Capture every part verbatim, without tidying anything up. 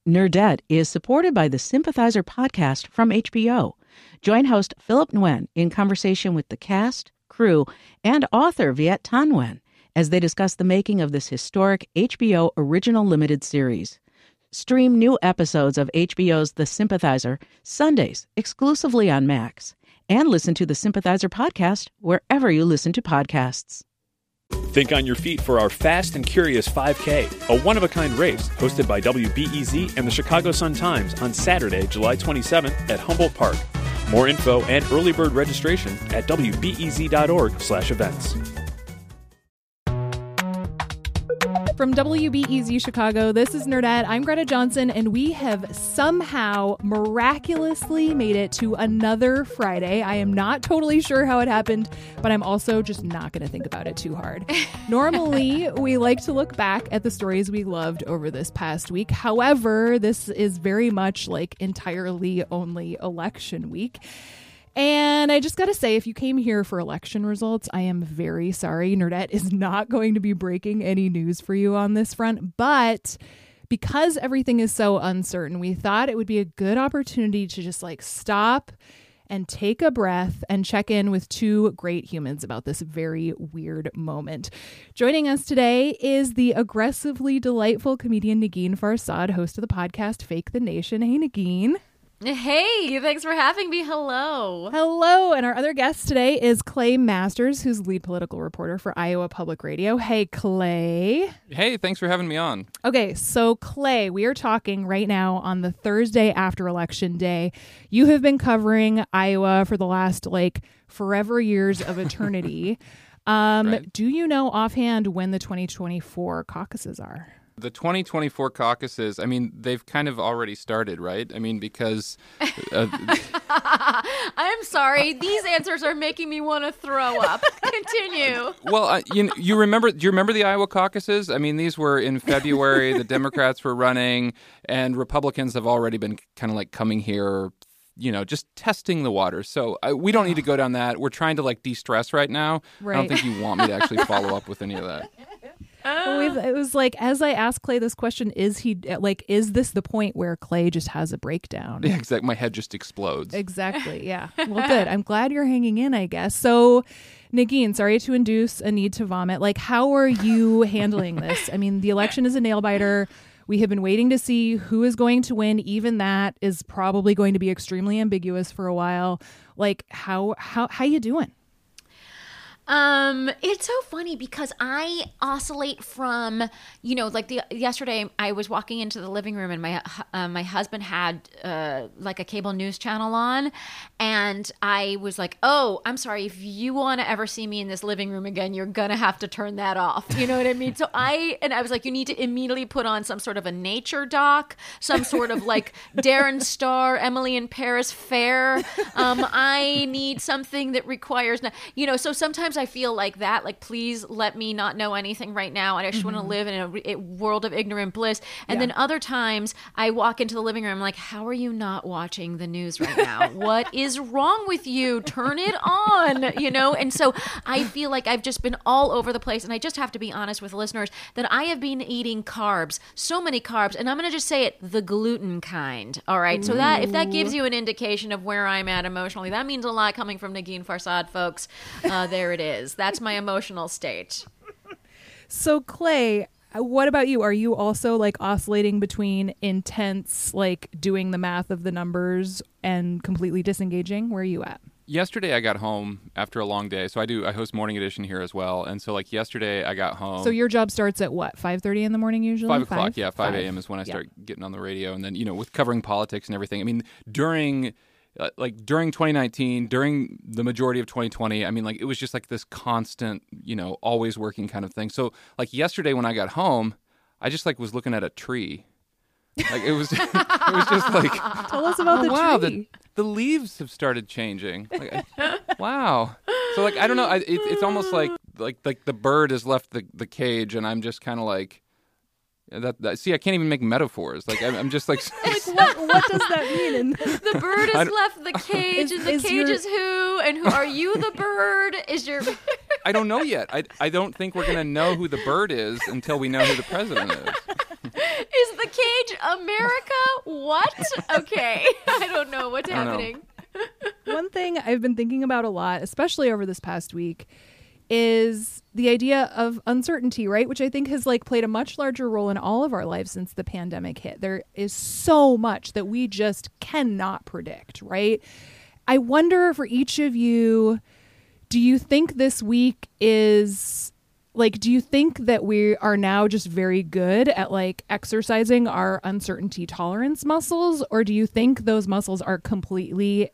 Nerdette is supported by the Sympathizer podcast from H B O. Join host Philip Nguyen in conversation with the cast, crew, and author Viet Thanh Nguyen as they discuss the making of this historic H B O original limited series. Stream new episodes of H B O's The Sympathizer Sundays exclusively on Max, and listen to the Sympathizer podcast wherever you listen to podcasts. Think on your feet for our Fast and Curious five K, a one-of-a-kind race hosted by W B E Z and the Chicago Sun-Times on Saturday, July twenty-seventh at Humboldt Park. More info and early bird registration at W B E Z dot org slash events. From W B E Z Chicago, this is Nerdette. I'm Greta Johnson, and we have somehow miraculously made it to another Friday. I am not totally sure how it happened, but I'm also just not going to think about it too hard. Normally, we like to look back at the stories we loved over this past week. However, this is very much like entirely only election week. And I just got to say, if you came here for election results, I am very sorry. Nerdette is not going to be breaking any news for you on this front. But because everything is so uncertain, we thought it would be a good opportunity to just like stop and take a breath and check in with two great humans about this very weird moment. Joining us today is the aggressively delightful comedian Negin Farsad, host of the podcast Fake the Nation. Hey, Negin. Hey, thanks for having me. Hello. Hello. And our other guest today is Clay Masters, who's lead political reporter for Iowa Public Radio. Hey, Clay. Hey, thanks for having me on. Okay, so Clay, we are talking right now on the Thursday after Election Day. You have been covering Iowa for the last, like, forever years of eternity. um, right. Do you know offhand when the twenty twenty-four caucuses are? The twenty twenty-four caucuses, I mean, they've kind of already started, right? I mean, because... Uh, I'm sorry. These answers are making me want to throw up. Continue. Well, uh, you you remember, do you remember the Iowa caucuses? I mean, these were in February. The Democrats were running, and Republicans have already been kind of like coming here, you know, just testing the waters. So uh, we don't need to go down that. We're trying to like de-stress right now. Right. I don't think you want me to actually follow up with any of that. Well, we've, it was like, as I asked Clay this question, is he like, is this the point where Clay just has a breakdown? Yeah, exactly. My head just explodes. Exactly. Yeah. Well, good. I'm glad you're hanging in, I guess. So, Negin, sorry to induce a need to vomit. Like, how are you handling this? I mean, the election is a nail biter. We have been waiting to see who is going to win. Even that is probably going to be extremely ambiguous for a while. Like, how how how you doing? Um, it's so funny because I oscillate from, you know, like the yesterday I was walking into the living room and my uh, my husband had uh, like a cable news channel on, and I was like, oh, I'm sorry, if you want to ever see me in this living room again, you're gonna have to turn that off. You know what I mean? So I and I was like, you need to immediately put on some sort of a nature doc, some sort of like Darren Star, Emily in Paris fair. Um, I need something that requires, you know. So sometimes I feel like that, like, please let me not know anything right now, and I just mm-hmm. want to live in a, a world of ignorant bliss. And yeah. then other times I walk into the living room like, how are you not watching the news right now? What is wrong with you? Turn it on, you know? And so I feel like I've just been all over the place, and I just have to be honest with listeners that I have been eating carbs, so many carbs, and I'm going to just say it, the gluten kind. All right. So that if that gives you an indication of where I'm at emotionally, that means a lot coming from Negin Farsad, folks. Uh, there it is. That's my emotional state. So, Clay, what about you? Are you also like oscillating between intense, like doing the math of the numbers and completely disengaging? Where are you at? Yesterday I got home after a long day. So I do I host Morning Edition here as well. And so like yesterday I got home. So your job starts at what, five thirty in the morning usually? Five o'clock, yeah. five a.m. is when I start yeah. getting on the radio. And then, you know, with covering politics and everything. I mean, during... Uh, like during twenty nineteen, during the majority of twenty twenty, I mean, like it was just like this constant, you know, always working kind of thing. So like yesterday when I got home, I just like was looking at a tree. Like it was, it was just like, tell us about oh, the wow, tree. The, the leaves have started changing. Like, I, wow. So like I don't know, I, it, it's almost like like like the bird has left the, the cage, and I'm just kind of like. That, that see, I can't even make metaphors. Like I'm, I'm just like. Like what? What does that mean? The bird has left the cage, is, and the is cage your... is who? And who are you? The bird is your. I don't know yet. I I don't think we're gonna know who the bird is until we know who the president is. Is the Cage America? What? Okay. I don't know what's I don't happening. know. One thing I've been thinking about a lot, especially over this past week, is the idea of uncertainty, right? Which I think has like played a much larger role in all of our lives since the pandemic hit. There is so much that we just cannot predict, right? I wonder for each of you, do you think this week is like, do you think that we are now just very good at like exercising our uncertainty tolerance muscles? Or do you think those muscles are completely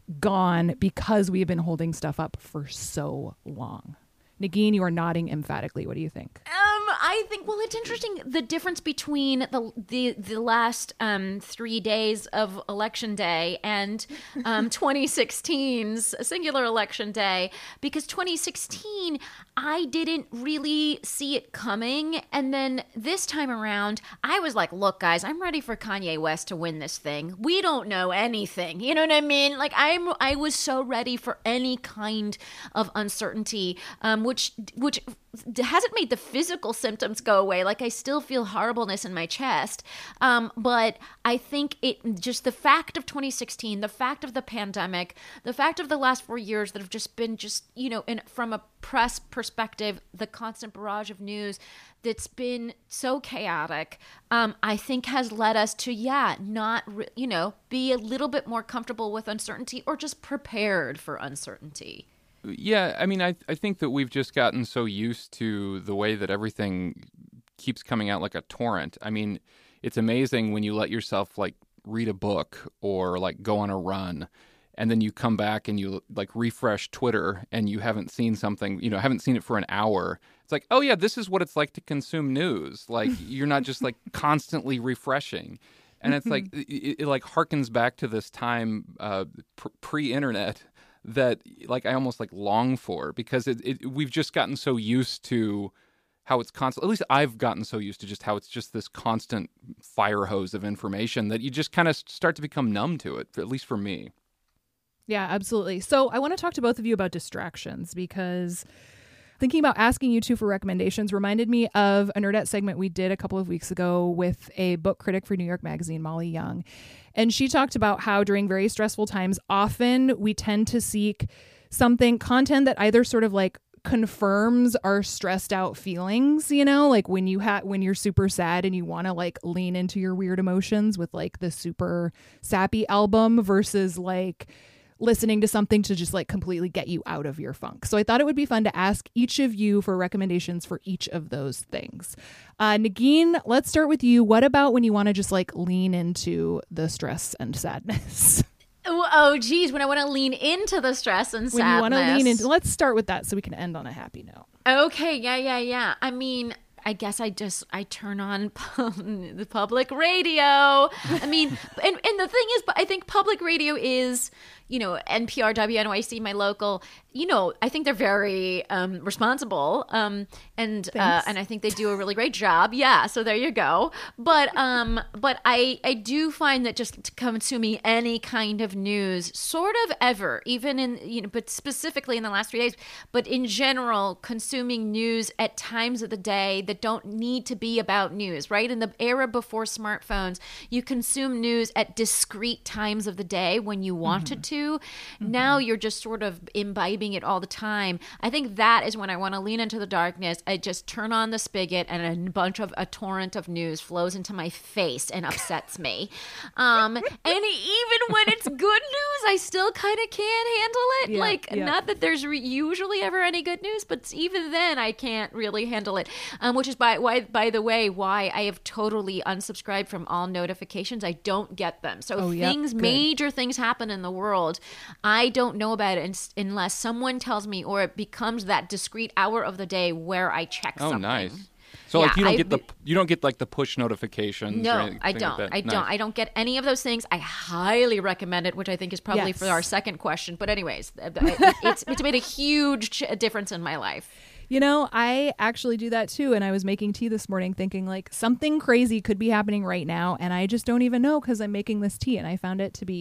gone because we've been holding stuff up for so long? Negin, you are nodding emphatically. What do you think? Um, I think, well, it's interesting the difference between the the, the last um, three days of election day and um, twenty sixteen's singular election day, because twenty sixteen, I didn't really see it coming. And then this time around, I was like, look, guys, I'm ready for Kanye West to win this thing. We don't know anything. You know what I mean? Like, I'm, I was so ready for any kind of uncertainty, um, which which hasn't made the physical symptoms go away. Like, I still feel horribleness in my chest. Um, but I think it just the fact of twenty sixteen, the fact of the pandemic, the fact of the last four years that have just been just, you know, in, from a press perspective, the constant barrage of news that's been so chaotic, um, I think has led us to, yeah, not, re- you know, be a little bit more comfortable with uncertainty or just prepared for uncertainty. Yeah, I mean, I I think that we've just gotten so used to the way that everything keeps coming out like a torrent. I mean, it's amazing when you let yourself like read a book or like go on a run, and then you come back and you like refresh Twitter and you haven't seen something, you know, haven't seen it for an hour. It's like, oh yeah, this is what it's like to consume news. Like, you're not just like constantly refreshing. And it's like, it, it like harkens back to this time uh, pr- pre-internet that like I almost like long for, because it, it we've just gotten so used to how it's constant. At least I've gotten so used to just how it's just this constant fire hose of information that you just kind of start to become numb to it, at least for me. Yeah, absolutely. So I want to talk to both of you about distractions, because thinking about asking you two for recommendations reminded me of a Nerdette segment we did a couple of weeks ago with a book critic for New York Magazine, Molly Young. And she talked about how during very stressful times, often we tend to seek something, content that either sort of like confirms our stressed out feelings, you know, like when you ha- when you're super sad and you want to like lean into your weird emotions with like the super sappy album, versus like listening to something to just like completely get you out of your funk. So I thought it would be fun to ask each of you for recommendations for each of those things. Uh, Negin, let's start with you. What about when you want to just like lean into the stress and sadness? Oh, oh, geez, when I want to lean into the stress and sadness. When you want to lean into, let's start with that so we can end on a happy note. Okay, yeah, yeah, yeah. I mean, I guess I just, I turn on the public radio. I mean, and, and the thing is, but I think public radio is, you know, N P R, W N Y C, my local, you know, I think they're very um, responsible. Um, and uh, and I think they do a really great job. Yeah, so there you go. But um, but I, I do find that just consuming any kind of news, sort of ever, even in, you know, but specifically in the last three days, but in general, consuming news at times of the day that don't need to be about news, right? In the era before smartphones, you consume news at discrete times of the day when you wanted mm-hmm. to. Mm-hmm. Now you're just sort of imbibing it all the time. I think that is when I want to lean into the darkness. I just turn on the spigot and a bunch of a torrent of news flows into my face and upsets me. Um, and even when it's good news, I still kind of can't handle it. Yeah, like, yeah. Not that there's re- usually ever any good news, but even then I can't really handle it. Um, which is by why, by the way, why I have totally unsubscribed from all notifications. I don't get them. So oh, things, yep, major things happen in the world, I don't know about it unless someone tells me, or it becomes that discrete hour of the day where I check oh, something. Oh, nice. So yeah, like you don't I, get the you don't get like the push notifications. No, or anything I don't. Like that. I nice. don't. I don't get any of those things. I highly recommend it, which I think is probably yes. for our second question. But anyways, it's it's made a huge difference in my life. You know, I actually do that too. And I was making tea this morning thinking like something crazy could be happening right now. And I just don't even know because I'm making this tea. And I found it to be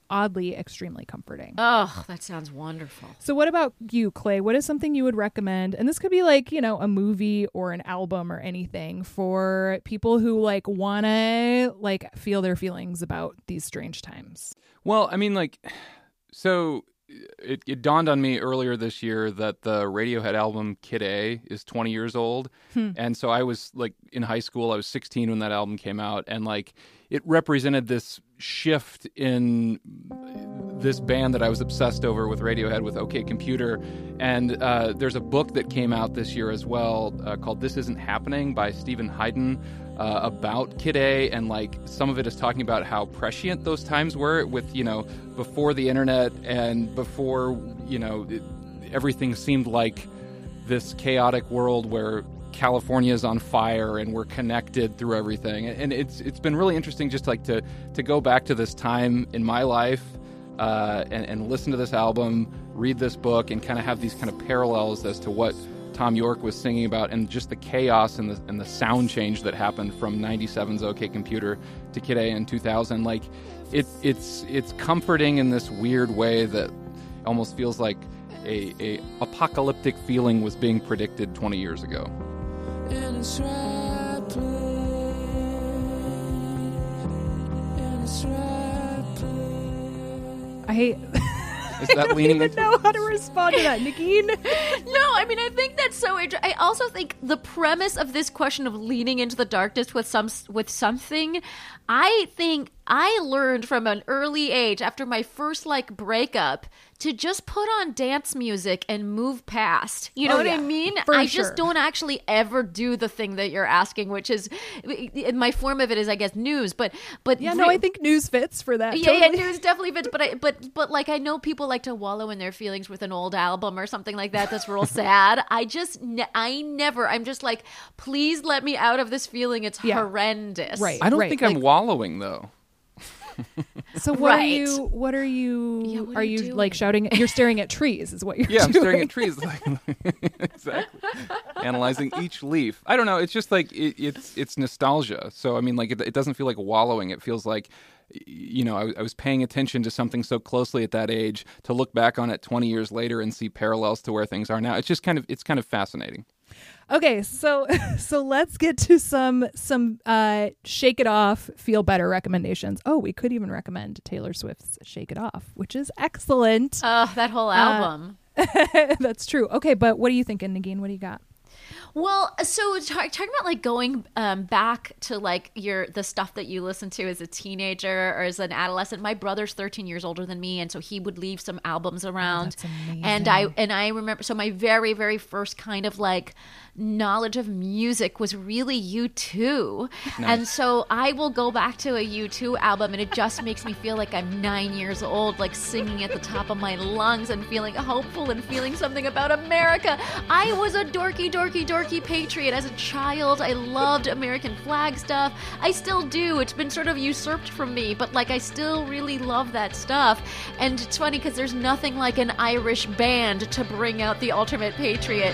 oddly extremely comforting. Oh, that sounds wonderful. So what about you, Clay? What is something you would recommend? And this could be like, you know, a movie or an album or anything for people who like want to like feel their feelings about these strange times. Well, I mean, like, so it, it dawned on me earlier this year that the Radiohead album Kid A is twenty years old. Hmm. And so I was like in high school, I was sixteen when that album came out. And like it represented this shift in this band that I was obsessed over with Radiohead, with OK Computer. And uh, there's a book that came out this year as well uh, called This Isn't Happening by Stephen Hayden. Uh, about Kid A, and like some of it is talking about how prescient those times were with, you know, before the internet and before, you know, it, everything seemed like this chaotic world where California is on fire and we're connected through everything. And it's it's been really interesting just like to to go back to this time in my life uh, and, and listen to this album, read this book, and kind of have these kind of parallels as to what Tom York was singing about, and just the chaos and the and the sound change that happened from ninety-seven's OK Computer to Kid A in two thousand. Like, it it's it's comforting in this weird way that almost feels like a, a apocalyptic feeling was being predicted twenty years ago. In its right place, in its right place. I hate... Is that leaning I don't even know how to respond to that, Nikki. No, I mean, I think that's so interesting. I also think the premise of this question of leaning into the darkness with some with something, I think I learned from an early age after my first like breakup to just put on dance music and move past. You know oh, what yeah. I mean? For I sure. just don't actually ever do the thing that you're asking, which is my form of it is, I guess, news. But but yeah, no, I think news fits for that. Yeah, totally. yeah, news definitely fits. But I but but like I know people like to wallow in their feelings with an old album or something like that. That's real sad. I just ne- I never. I'm just like, please let me out of this feeling. It's yeah. horrendous. Right. I don't right. think like, I'm wallowing though. So what right. are you? What are you? Yeah, what are, are you, you like shouting? You're staring at trees, is what you're yeah, doing. I'm staring at trees, like, exactly. Analyzing each leaf. I don't know. It's just like it, it's it's nostalgia. So I mean, like it, it doesn't feel like wallowing. It feels like, you know, I, I was paying attention to something so closely at that age. To look back on it twenty years later and see parallels to where things are now, it's just kind of it's kind of fascinating. Okay, so so let's get to some some uh, Shake It Off, Feel Better recommendations. Oh, we could even recommend Taylor Swift's Shake It Off, which is excellent. Oh, that whole album. Uh, that's true. Okay, but what are you thinking, Nagin? What do you got? Well, so talk, talking about like going um, back to like your the stuff that you listened to as a teenager or as an adolescent. My brother's thirteen years older than me, and so he would leave some albums around. Oh, that's amazing. And I and I remember. So my very very first kind of like knowledge of music was really U two, nice. And so I will go back to a U two album, and it just makes me feel like I'm nine years old, like singing at the top of my lungs and feeling hopeful and feeling something about America. I was a dorky dorky dorky. patriot as a child. I loved American flag stuff. I still do. It's been sort of usurped from me, but like I still really love that stuff. And it's funny because there's nothing like an Irish band to bring out the ultimate patriot.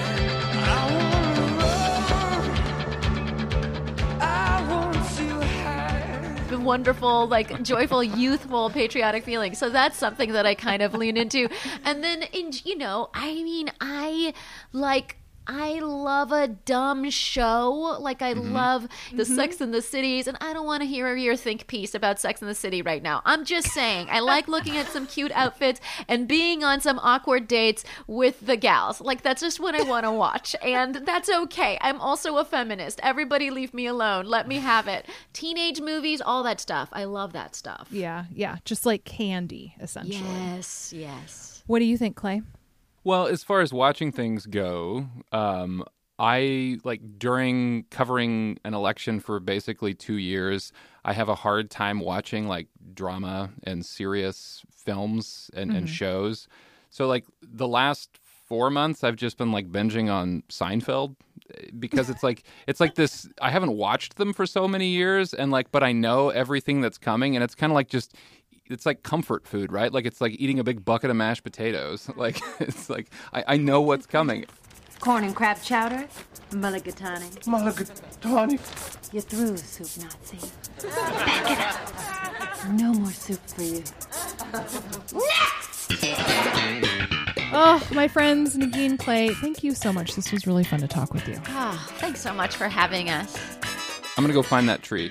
The wonderful, like joyful, youthful, patriotic feeling. So that's something that I kind of lean into. And then, in you know, I mean, I like. I love a dumb show. Like, I mm-hmm. love the mm-hmm. Sex and the Cities, and I don't want to hear your think piece about Sex and the City right now. I'm just saying, I like looking at some cute outfits and being on some awkward dates with the gals. Like, that's just what I want to watch, and that's okay. I'm also a feminist. Everybody leave me alone. Let me have it. Teenage movies, all that stuff. I love that stuff. Yeah, yeah. Just like candy, essentially. Yes, yes. What do you think, Clay? Well, as far as watching things go, um, I, like, during covering an election for basically two years, I have a hard time watching, like, drama and serious films and, mm-hmm. and shows. So, like, the last four months, I've just been, like, binging on Seinfeld because it's, like, it's like this, I haven't watched them for so many years, and, like, but I know everything that's coming, and it's kind of like just... It's like comfort food, right? Like it's like eating a big bucket of mashed potatoes. Like it's like I, I know what's coming. Corn and crab chowder, mulligatawny. Mulligatawny. You're through, soup Nazi. Back it up. No more soup for you. Oh, my friends, Negin, Clay, thank you so much. This was really fun to talk with you. Oh, thanks so much for having us. I'm going to go find that tree.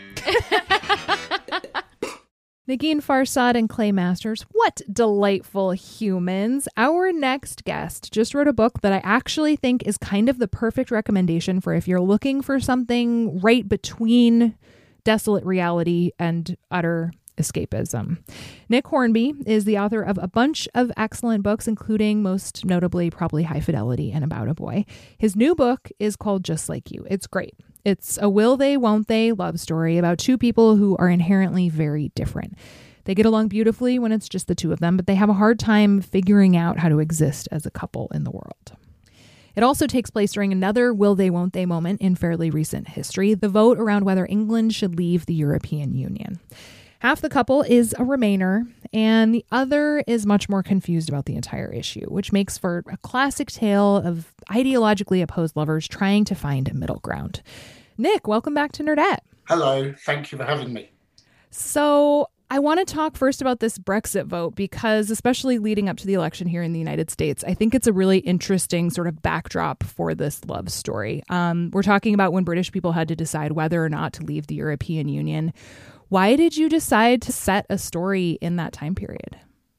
Negin Farsad and Clay Masters, what delightful humans. Our next guest just wrote a book that I actually think is kind of the perfect recommendation for if you're looking for something right between desolate reality and utter escapism. Nick Hornby is the author of a bunch of excellent books, including most notably probably High Fidelity and About a Boy. His new book is called Just Like You. It's great. It's a will they, won't they love story about two people who are inherently very different. They get along beautifully when it's just the two of them, but they have a hard time figuring out how to exist as a couple in the world. It also takes place during another will they, won't they moment in fairly recent history, the vote around whether England should leave the European Union. Half the couple is a Remainer, and the other is much more confused about the entire issue, which makes for a classic tale of ideologically opposed lovers trying to find a middle ground. Nick, welcome back to Nerdette. Hello, thank you for having me. So I want to talk first about this Brexit vote because, especially leading up to the election here in the United States, I think it's a really interesting sort of backdrop for this love story. Um, we're talking about when British people had to decide whether or not to leave the European Union. Why did you decide to set a story in that time period?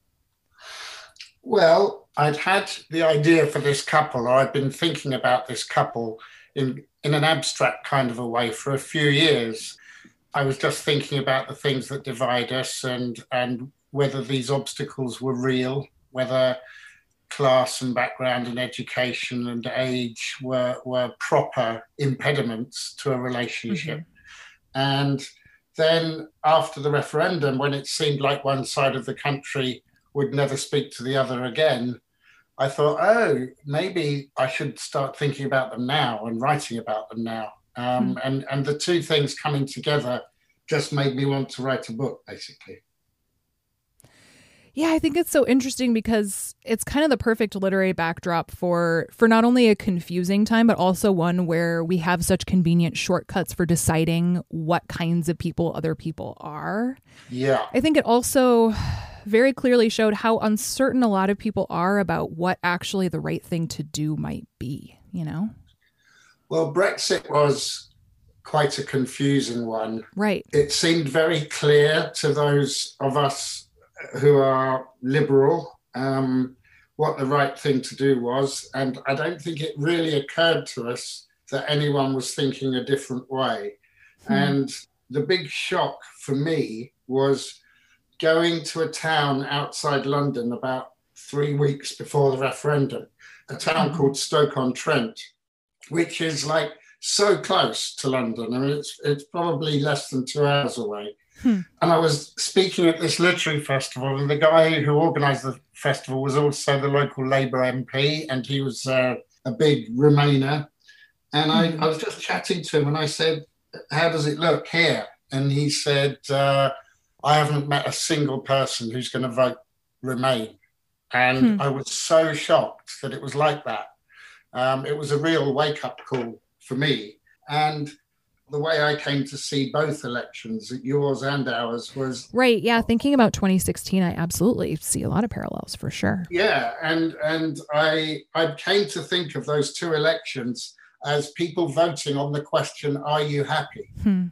Well, I'd had the idea for this couple, or I'd been thinking about this couple in, in an abstract kind of a way for a few years. I was just thinking about the things that divide us and, and whether these obstacles were real, whether class and background and education and age were, were proper impediments to a relationship. Mm-hmm. And then after the referendum, when it seemed like one side of the country would never speak to the other again, I thought, oh, maybe I should start thinking about them now and writing about them now. Um, mm. and, and the two things coming together just made me want to write a book, basically. Yeah, I think it's so interesting because it's kind of the perfect literary backdrop for for not only a confusing time, but also one where we have such convenient shortcuts for deciding what kinds of people other people are. Yeah. I think it also very clearly showed how uncertain a lot of people are about what actually the right thing to do might be, you know? Well, Brexit was quite a confusing one. Right. It seemed very clear to those of us who are liberal, um, what the right thing to do was. And I don't think it really occurred to us that anyone was thinking a different way. Hmm. And the big shock for me was going to a town outside London about three weeks before the referendum, a town hmm. called Stoke-on-Trent, which is like so close to London. I mean, it's it's probably less than two hours away. Hmm. And I was speaking at this literary festival, and the guy who organised the festival was also the local Labour M P, and he was uh, a big Remainer. And I, I was just chatting to him, and I said, how does it look here? And he said, uh, I haven't met a single person who's going to vote Remain. And hmm. I was so shocked that it was like that. Um, it was a real wake-up call for me. And the way I came to see both elections, yours and ours, was... Right, yeah. Thinking about twenty sixteen, I absolutely see a lot of parallels, for sure. Yeah, and and I I came to think of those two elections as people voting on the question, are you happy? Hmm.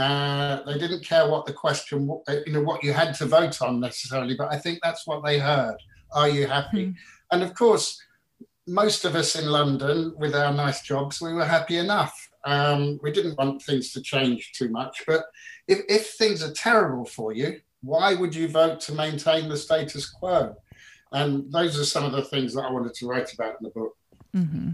Uh, they didn't care what the question, you know, what you had to vote on necessarily, but I think that's what they heard. Are you happy? Hmm. And of course, most of us in London, with our nice jobs, we were happy enough. Um, we didn't want things to change too much, but if, if things are terrible for you, why would you vote to maintain the status quo? And those are some of the things that I wanted to write about in the book. Mm-hmm.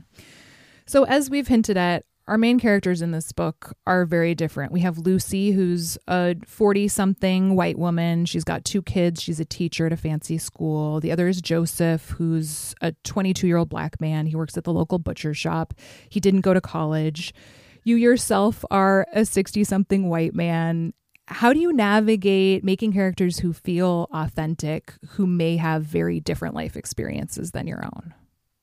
So as we've hinted at, our main characters in this book are very different. We have Lucy, who's a forty-something white woman. She's got two kids. She's a teacher at a fancy school. The other is Joseph, who's a twenty-two-year-old black man. He works at the local butcher shop. He didn't go to college. You yourself are a sixty-something white man. How do you navigate making characters who feel authentic, who may have very different life experiences than your own?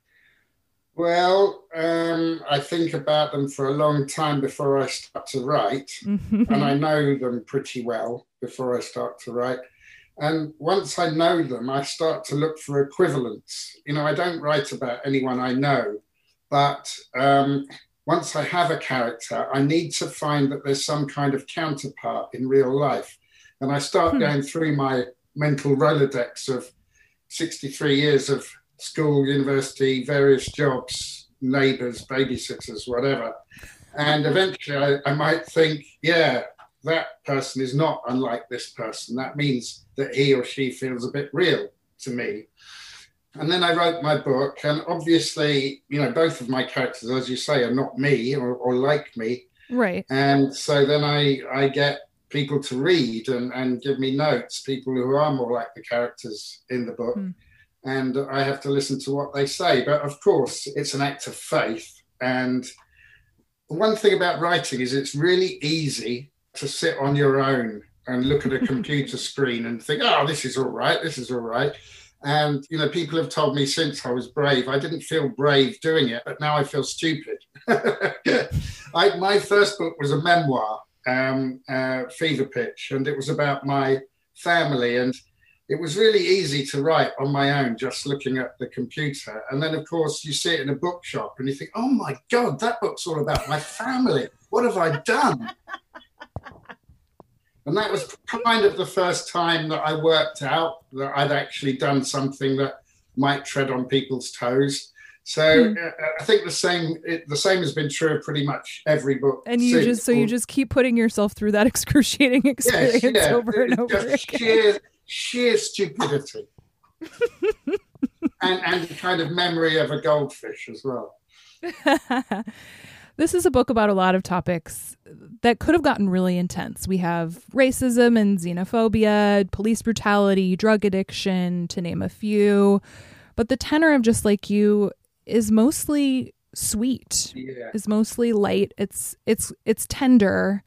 Well, um, I think about them for a long time before I start to write, and I know them pretty well before I start to write. And once I know them, I start to look for equivalents. You know, I don't write about anyone I know, but um, once I have a character, I need to find that there's some kind of counterpart in real life. And I start hmm. going through my mental Rolodex of sixty-three years of school, university, various jobs, neighbors, babysitters, whatever. And eventually I, I might think, yeah, that person is not unlike this person. That means that he or she feels a bit real to me. And then I wrote my book, and obviously, you know, both of my characters, as you say, are not me or, or like me. Right. And so then I, I get people to read and, and give me notes, people who are more like the characters in the book. Mm. And I have to listen to what they say. But of course, it's an act of faith. And one thing about writing is it's really easy to sit on your own and look at a computer screen and think, oh, this is all right, this is all right. And, you know, people have told me since I was brave, I didn't feel brave doing it, but now I feel stupid. I, my first book was a memoir, um, uh, Fever Pitch, and it was about my family. And it was really easy to write on my own, just looking at the computer. And then, of course, you see it in a bookshop and you think, oh, my God, that book's all about my family. What have I done? And that was kind of the first time that I worked out that I'd actually done something that might tread on people's toes. So hmm. uh, I think the same it, the same has been true of pretty much every book. And you since. just so you just keep putting yourself through that excruciating experience yes, yeah. over and over just again. Sheer, sheer stupidity. and and the kind of memory of a goldfish as well. This is a book about a lot of topics that could have gotten really intense. We have racism and xenophobia, police brutality, drug addiction, to name a few. But the tenor of Just Like You is mostly sweet, yeah. is mostly light. It's it's it's tender.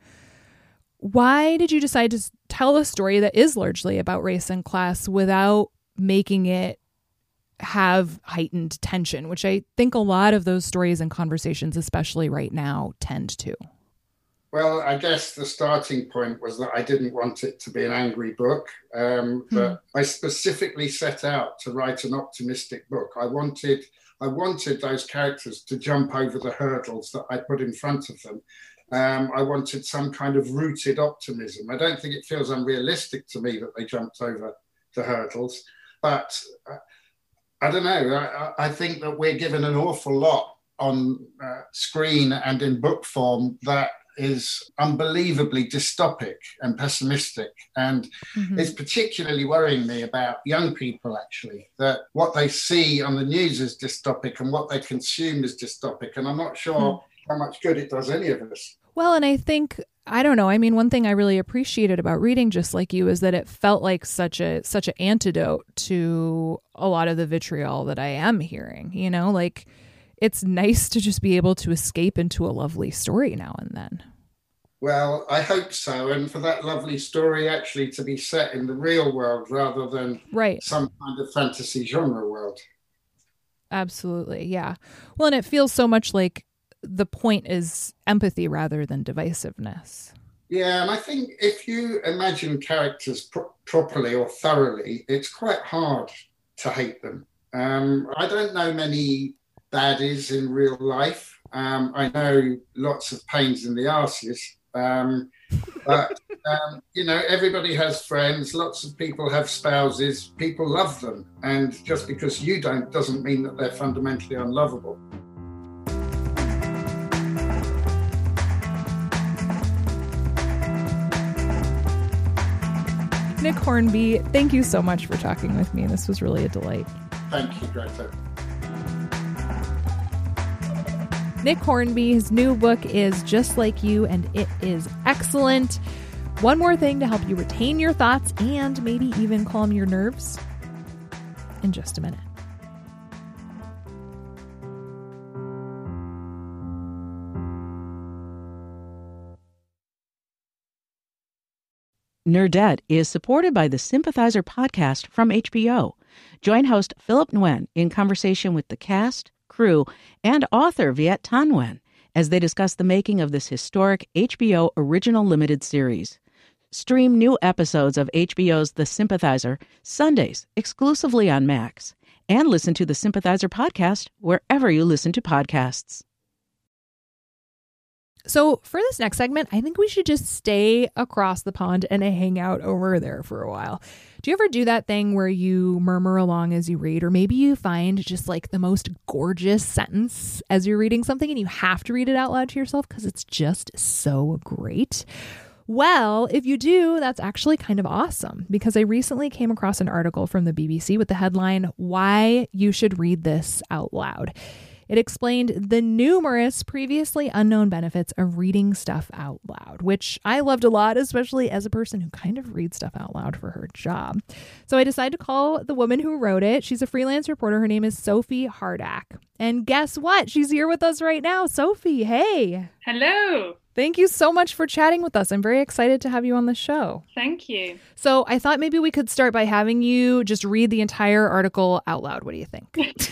Why did you decide to tell a story that is largely about race and class without making it have heightened tension, which I think a lot of those stories and conversations, especially right now, tend to? Well, I guess the starting point was that I didn't want it to be an angry book, um, hmm. but I specifically set out to write an optimistic book. I wanted, I wanted those characters to jump over the hurdles that I put in front of them. Um, I wanted some kind of rooted optimism. I don't think it feels unrealistic to me that they jumped over the hurdles, but uh, I don't know. I, I think that we're given an awful lot on uh, screen and in book form that is unbelievably dystopic and pessimistic. And mm-hmm. it's particularly worrying me about young people, actually, that what they see on the news is dystopic and what they consume is dystopic. And I'm not sure mm. how much good it does any of us. Well, and I think, I don't know. I mean, one thing I really appreciated about reading Just Like You is that it felt like such a such an antidote to a lot of the vitriol that I am hearing. You know, like it's nice to just be able to escape into a lovely story now and then. Well, I hope so. And for that lovely story actually to be set in the real world rather than right. some kind of fantasy genre world. Absolutely. Yeah. Well, and it feels so much like the point is empathy rather than divisiveness. Yeah, and I think if you imagine characters pro- properly or thoroughly, it's quite hard to hate them. Um, I don't know many baddies in real life. Um, I know lots of pains in the arses. Um, but, um, you know, everybody has friends. Lots of people have spouses. People love them. And just because you don't doesn't mean that they're fundamentally unlovable. Nick Hornby, thank you so much for talking with me. This was really a delight. Thank you, Greta. Nick Hornby, his new book is Just Like You, and it is excellent. One more thing to help you retain your thoughts and maybe even calm your nerves in just a minute. Nerdette is supported by the Sympathizer podcast from H B O. Join host Philip Nguyen in conversation with the cast, crew, and author Viet Thanh Nguyen as they discuss the making of this historic H B O original limited series. Stream new episodes of H B O's The Sympathizer Sundays exclusively on Max, and listen to the Sympathizer podcast wherever you listen to podcasts. So for this next segment, I think we should just stay across the pond and hang out over there for a while. Do you ever do that thing where you murmur along as you read, or maybe you find just like the most gorgeous sentence as you're reading something and you have to read it out loud to yourself because it's just so great? Well, if you do, that's actually kind of awesome, because I recently came across an article from the B B C with the headline, "Why You Should Read This Out Loud." It explained the numerous previously unknown benefits of reading stuff out loud, which I loved a lot, especially as a person who kind of reads stuff out loud for her job. So I decided to call the woman who wrote it. She's a freelance reporter. Her name is Sophie Hardak. And guess what? She's here with us right now. Sophie, hey. Hello. Thank you so much for chatting with us. I'm very excited to have you on the show. Thank you. So I thought maybe we could start by having you just read the entire article out loud. What do you think?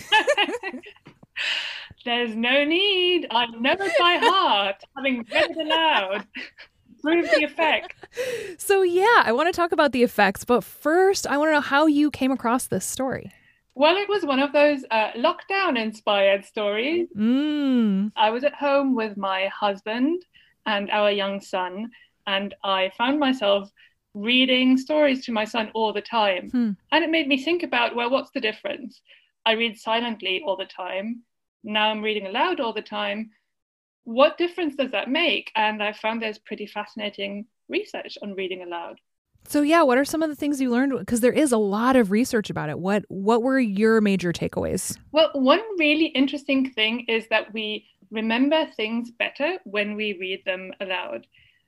There's no need. I know it by heart, having read it aloud. Prove the effect. So yeah, I want to talk about the effects, but first I want to know how you came across this story. Well, it was one of those uh, lockdown-inspired stories. Mm. I was at home with my husband and our young son, and I found myself reading stories to my son all the time. Hmm. And it made me think about, well, what's the difference? I read silently all the time. Now I'm reading aloud all the time. What difference does that make? And I found there's pretty fascinating research on reading aloud. So yeah, what are some of the things you learned? Because there is a lot of research about it. What what were your major takeaways? Well, one really interesting thing is that we remember things better when we read them aloud.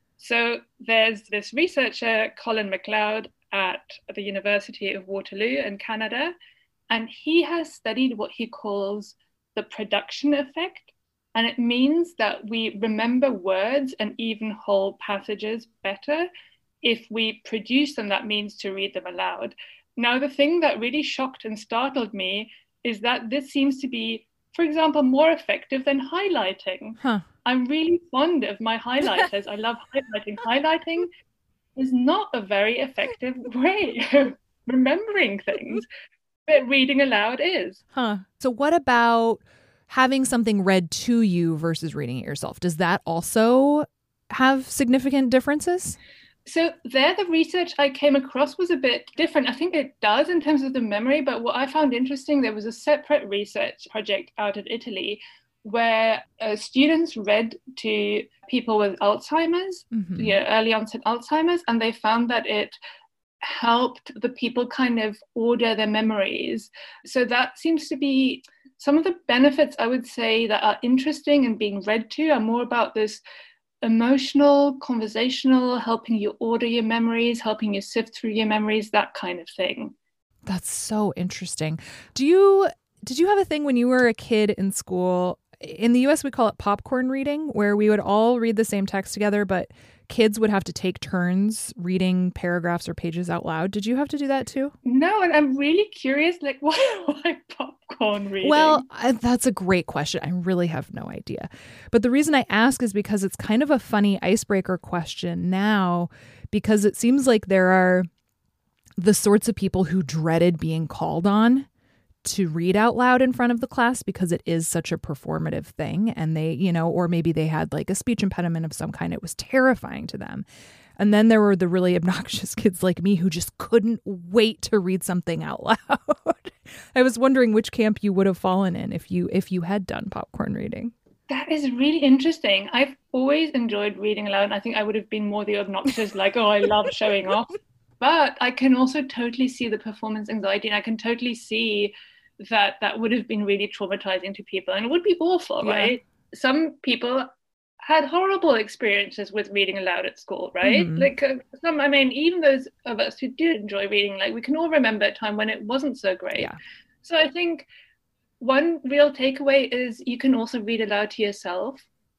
So there's this researcher, Colin MacLeod, at the University of Waterloo in Canada, and he has studied what he calls the production effect. And it means that we remember words and even whole passages better if we produce them. That means to read them aloud. Now, the thing that really shocked and startled me is that this seems to be, for example, more effective than highlighting. Huh. I'm really fond of my highlighters. I love highlighting. Highlighting is not a very effective way of remembering things, but reading aloud is. Huh. So what about having something read to you versus reading it yourself? Does that also have significant differences? So there, the research I came across was a bit different. I think it does in terms of the memory, but what I found interesting, there was a separate research project out of Italy where uh, students read to people with Alzheimer's, Mm-hmm. you know, early onset Alzheimer's, and they found that it helped the people kind of order their memories. So that seems to be some of the benefits, I would say, that are interesting and being read to are more about this emotional, conversational, helping you order your memories, helping you sift through your memories, that kind of thing. That's so interesting. Do you did you have a thing when you were a kid in school? In the U S, we call it popcorn reading, where we would all read the same text together, but kids would have to take turns reading paragraphs or pages out loud. Did you have to do that too? No, and I'm really curious, like, why, why popcorn reading? Well, I, that's a great question. I really have no idea. But the reason I ask is because it's kind of a funny icebreaker question now, because it seems like there are the sorts of people who dreaded being called on to read out loud in front of the class because it is such a performative thing. And they, you know, or maybe they had like a speech impediment of some kind. It was terrifying to them. And then there were the really obnoxious kids like me who just couldn't wait to read something out loud. I was wondering which camp you would have fallen in if you if you had done popcorn reading. That is really interesting. I've always enjoyed reading aloud, and I think I would have been more the obnoxious, like, oh, I love showing off. But I can also totally see the performance anxiety, and I can totally see that that would have been really traumatizing to people, and it would be awful, Yeah. right? Some people had horrible experiences with reading aloud at school, right? Mhm. Like uh, some, I mean, even those of us who did enjoy reading, like we can all remember a time when it wasn't so great. Yeah. So I think one real takeaway is you can also read aloud to yourself.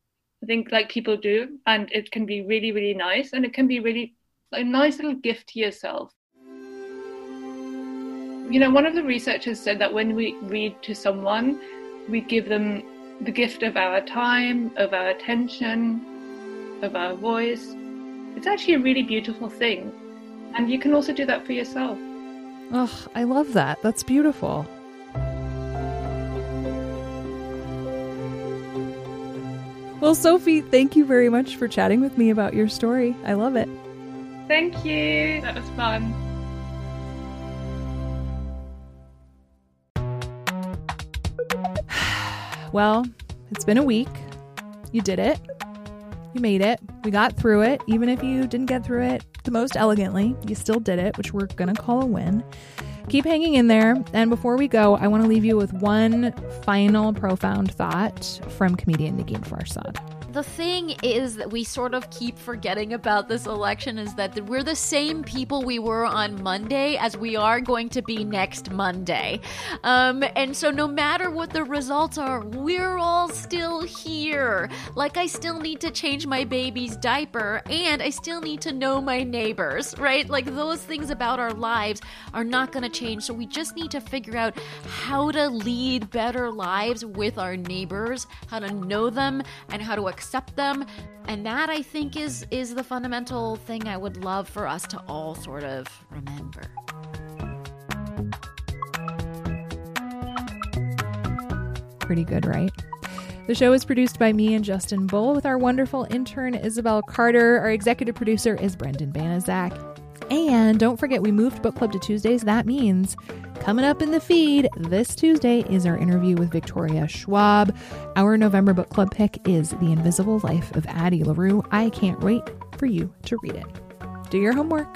I think like people do, and it can be really, really nice, and it can be really a nice little gift to yourself. You know, one of the researchers said that when we read to someone, we give them the gift of our time, of our attention, of our voice. it's actually a really beautiful thing. And you can also do that for yourself. Oh, I love that. That's beautiful. Well, Sophie, thank you very much for chatting with me about your story. I love it. Thank you. That was fun. Well, it's been a week. You did it. You made it. We got through it. Even if you didn't get through it the most elegantly, you still did it, which we're going to call a win. Keep hanging in there. And before we go, I want to leave you with one final profound thought from comedian Negin Farsad. The thing is that we sort of keep forgetting about this election is that we're the same people we were on Monday as we are going to be next Monday. Um, and so no matter what the results are, we're all still here. Like, I still need to change my baby's diaper and I still need to know my neighbors, right? Like, those things about our lives are not going to change. So we just need to figure out how to lead better lives with our neighbors, how to know them, and how to accept them. And that, I think, is is the fundamental thing I would love for us to all sort of remember. Pretty good, right? The show is produced by me and Justin Bull with our wonderful intern, Isabel Carter. Our executive producer is Brendan Banaszak. And don't forget, we moved book club to Tuesdays. That means coming up in the feed this Tuesday is our interview with Victoria Schwab. Our November book club pick is The Invisible Life of Addie LaRue. I can't wait for you to read it. Do your homework.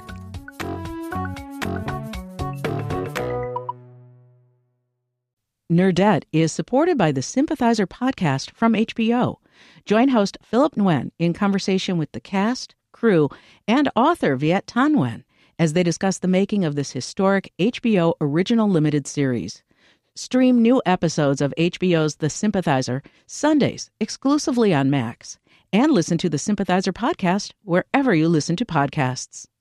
Nerdette is supported by the Sympathizer podcast from H B O. Join host Philip Nguyen in conversation with the cast, crew, and author Viet Thanh Nguyen as they discuss the making of this historic H B O original limited series. Stream new episodes of H B O's The Sympathizer Sundays exclusively on Max, and listen to the Sympathizer podcast wherever you listen to podcasts.